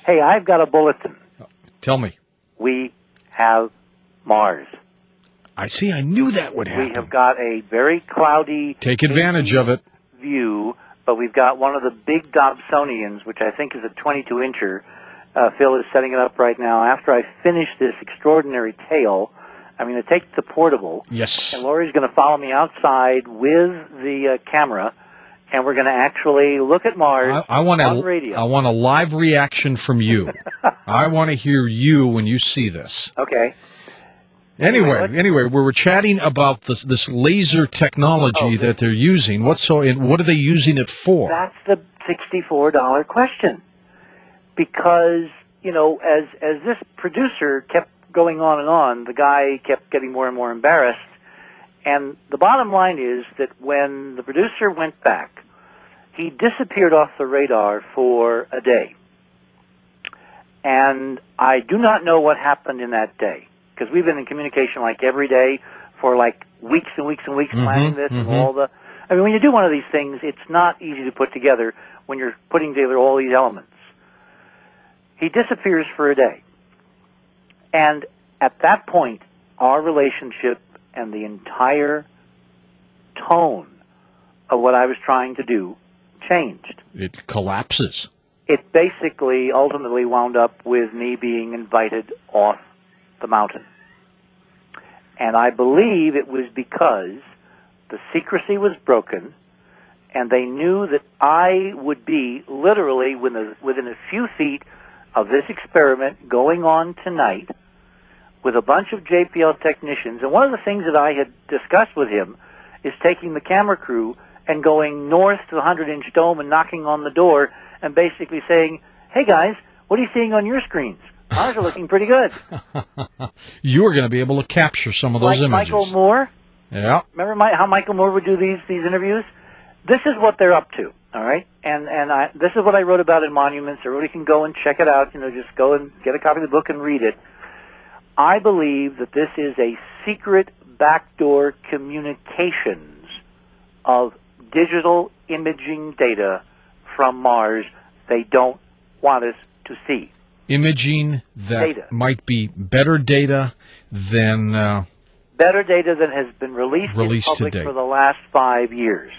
Hey, I've got a bulletin. Tell me. We have Mars. I see. I knew that would happen. We have got a very cloudy... Take advantage of it. ...view, but we've got one of the big Dobsonians, which I think is a 22-incher. Phil is setting it up right now. After I finish this extraordinary tale, I'm going to take the portable. Yes. And Lori's going to follow me outside with the camera, and we're going to actually look at Mars on radio. I want a live reaction from you. I want to hear you when you see this. Okay. Anyway, we were chatting about this laser technology that they're using. What are they using it for? That's the $64 question. Because, as this producer kept going on, the guy kept getting more and more embarrassed. And the bottom line is that when the producer went back, he disappeared off the radar for a day. And I do not know what happened in that day, because we've been in communication like every day for like weeks and weeks and weeks planning this and all the... I mean, when you do one of these things, it's not easy to put together when you're putting together all these elements. He disappears for a day. And at that point, our relationship and the entire tone of what I was trying to do changed. It collapses. It basically ultimately wound up with me being invited off the mountain. And I believe it was because the secrecy was broken, and they knew that I would be literally within a few feet of this experiment going on tonight with a bunch of JPL technicians. And one of the things that I had discussed with him is taking the camera crew and going north to the 100-inch dome and knocking on the door and basically saying, hey guys, what are you seeing on your screens? Ours are looking pretty good. You are going to be able to capture some of those images. Michael Moore? Yeah. Remember how Michael Moore would do these interviews? This is what they're up to, all right? And this is what I wrote about in Monuments. Everybody can go and check it out. Just go and get a copy of the book and read it. I believe that this is a secret backdoor communications of digital imaging data from Mars they don't want us to see. Imaging that might be better data than has been released in public for the last 5 years.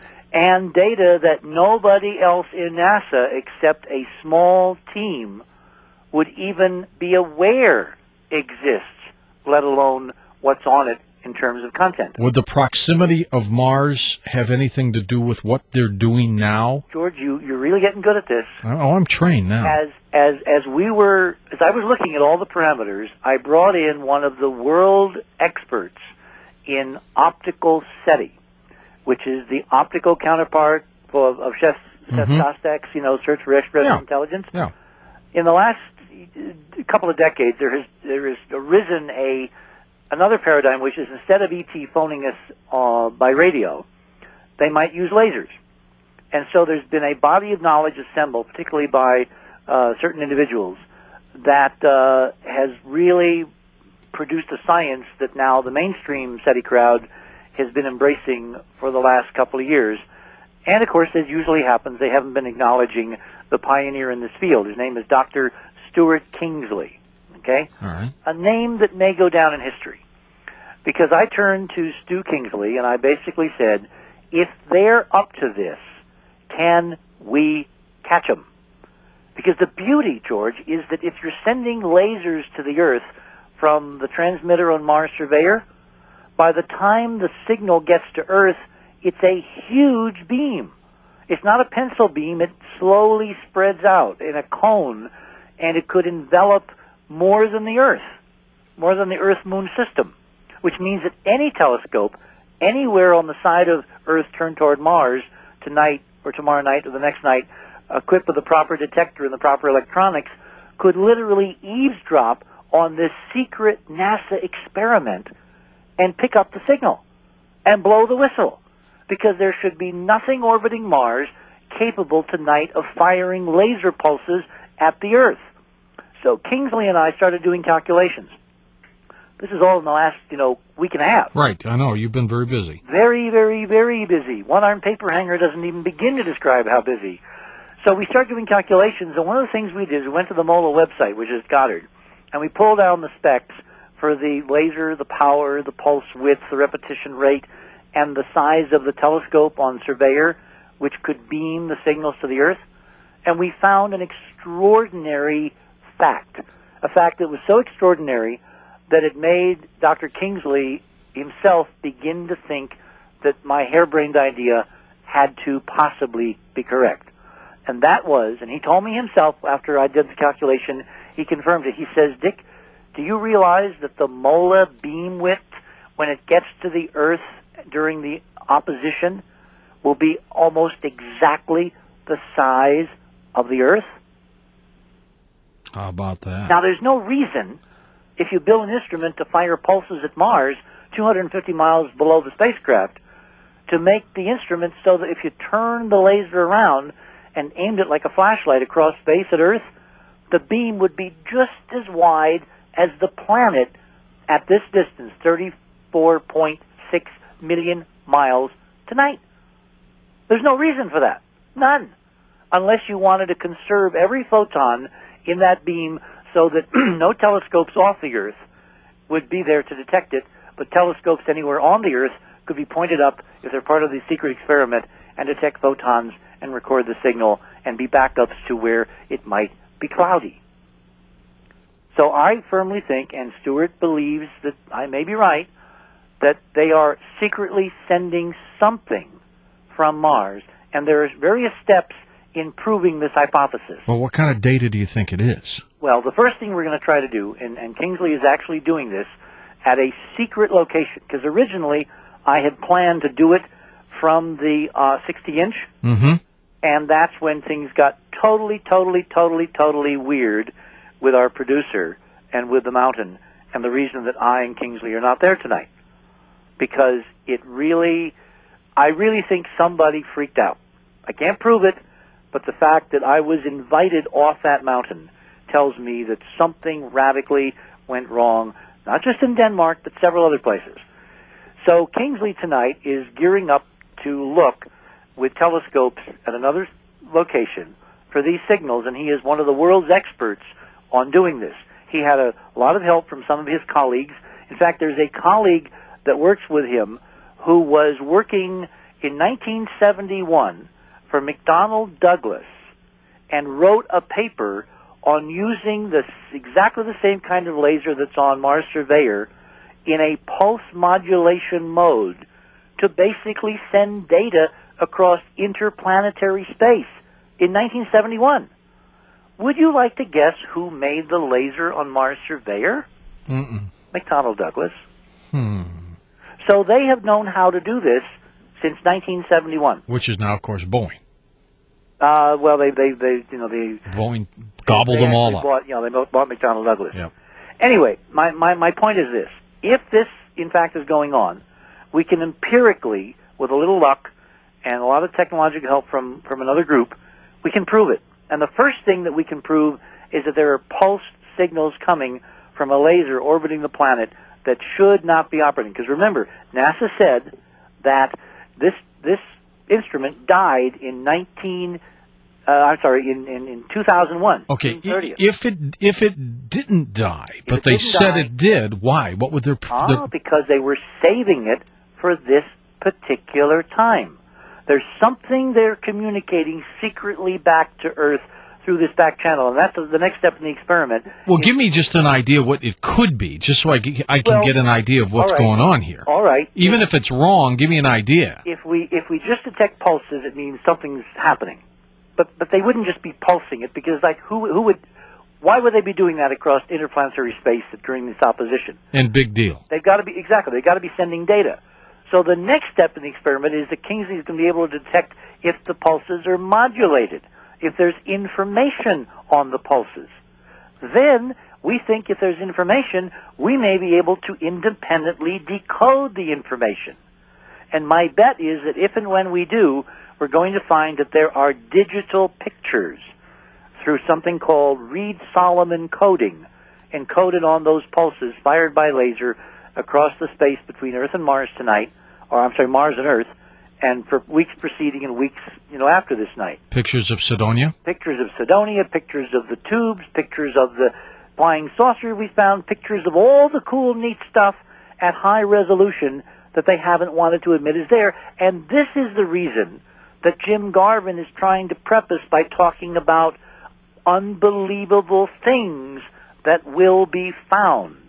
And data that nobody else in NASA except a small team would even be aware exists, let alone what's on it in terms of content. Would the proximity of Mars have anything to do with what they're doing now? George, you're really getting good at this. Oh, I'm trained now. As I was looking at all the parameters, I brought in one of the world experts in optical SETI, which is the optical counterpart of Chef Shostak's, Search for Extraterrestrial Intelligence. Yeah. In the last couple of decades, there has arisen another paradigm, which is instead of ET phoning us by radio, they might use lasers. And so there's been a body of knowledge assembled, particularly by certain individuals, that has really produced a science that now the mainstream SETI crowd has been embracing for the last couple of years. And, of course, as usually happens, they haven't been acknowledging the pioneer in this field. His name is Dr. Stuart Kingsley, okay? All right. A name that may go down in history. Because I turned to Stu Kingsley and I basically said, if they're up to this, can we catch them? Because the beauty, George, is that if you're sending lasers to the Earth from the transmitter on Mars Surveyor, by the time the signal gets to Earth, it's a huge beam. It's not a pencil beam. It slowly spreads out in a cone, and it could envelop more than the Earth, more than the Earth-Moon system, which means that any telescope anywhere on the side of Earth turned toward Mars tonight or tomorrow night or the next night, equipped with the proper detector and the proper electronics, could literally eavesdrop on this secret NASA experiment and pick up the signal and blow the whistle, because there should be nothing orbiting Mars capable tonight of firing laser pulses at the Earth. So Kingsley and I started doing calculations. This is all in the last, week and a half. Right, I know. You've been very busy. Very, very, very busy. One-armed paper hanger doesn't even begin to describe how busy. So we started doing calculations, and one of the things we did is we went to the MOLA website, which is Goddard, and we pulled down the specs for the laser, the power, the pulse width, the repetition rate, and the size of the telescope on Surveyor, which could beam the signals to the Earth. And we found an extraordinary fact, a fact that was so extraordinary that it made Dr. Kingsley himself begin to think that my harebrained idea had to possibly be correct. And that was, and he told me himself after I did the calculation, he confirmed it. He says, Dick, do you realize that the MOLA beam width, when it gets to the Earth during the opposition, will be almost exactly the size of the Earth? How about that? Now, there's no reason, if you build an instrument to fire pulses at Mars 250 miles below the spacecraft, to make the instrument so that if you turn the laser around and aimed it like a flashlight across space at Earth, the beam would be just as wide as the planet at this distance, 34.6 million miles tonight. There's no reason for that. None. Unless you wanted to conserve every photon in that beam so that no telescopes off the Earth would be there to detect it, but telescopes anywhere on the Earth could be pointed up if they're part of the secret experiment and detect photons and record the signal and be backups to where it might be cloudy. So I firmly think, and Stewart believes that I may be right, that they are secretly sending something from Mars, and there are various steps in proving this hypothesis. Well, what kind of data do you think it is? Well, the first thing we're going to try to do, and Kingsley is actually doing this at a secret location, because originally I had planned to do it from the 60-inch, and that's when things got totally weird with our producer and with the mountain, and the reason that I and Kingsley are not there tonight. Because I really think somebody freaked out. I can't prove it, but the fact that I was invited off that mountain tells me that something radically went wrong, not just in Denmark, but several other places. So Kingsley tonight is gearing up to look with telescopes at another location for these signals, and he is one of the world's experts on doing this. He had a lot of help from some of his colleagues. In fact, there's a colleague that works with him who was working in 1971 for McDonnell Douglas and wrote a paper on using exactly the same kind of laser that's on Mars Surveyor in a pulse modulation mode to basically send data across interplanetary space in 1971. Would you like to guess who made the laser on Mars Surveyor? McDonnell Douglas. So they have known how to do this since 1971. Which is now, of course, Boeing. Well, they Boeing gobbled them all up. They bought McDonnell Douglas. Yep. Anyway, my point is this: if this in fact is going on, we can empirically, with a little luck and a lot of technological help from another group, we can prove it. And the first thing that we can prove is that there are pulse signals coming from a laser orbiting the planet that should not be operating. Because remember, NASA said that this instrument died in 2001. Okay, if it didn't die, but they said it did, why? What would their... Because they were saving it for this particular time. There's something they're communicating secretly back to Earth through this back channel, and that's the next step in the experiment. Well, give me just an idea what it could be, just so I can get an idea of what's going on here. All right. Even if it's wrong, give me an idea. If we just detect pulses, it means something's happening. But they wouldn't just be pulsing it, because why would they be doing that across interplanetary space during this opposition? And big deal. They've got to be sending data. So the next step in the experiment is that Kingsley is going to be able to detect if the pulses are modulated, if there's information on the pulses. Then we think if there's information, we may be able to independently decode the information. And my bet is that if and when we do, we're going to find that there are digital pictures through something called Reed-Solomon coding, encoded on those pulses fired by laser across the space between Earth and Mars tonight, Mars and Earth, and for weeks preceding and weeks, after this night. Pictures of Cydonia? Pictures of Cydonia, pictures of the tubes, pictures of the flying saucer we found, pictures of all the cool, neat stuff at high resolution that they haven't wanted to admit is there. And this is the reason that Jim Garvin is trying to preface by talking about unbelievable things that will be found.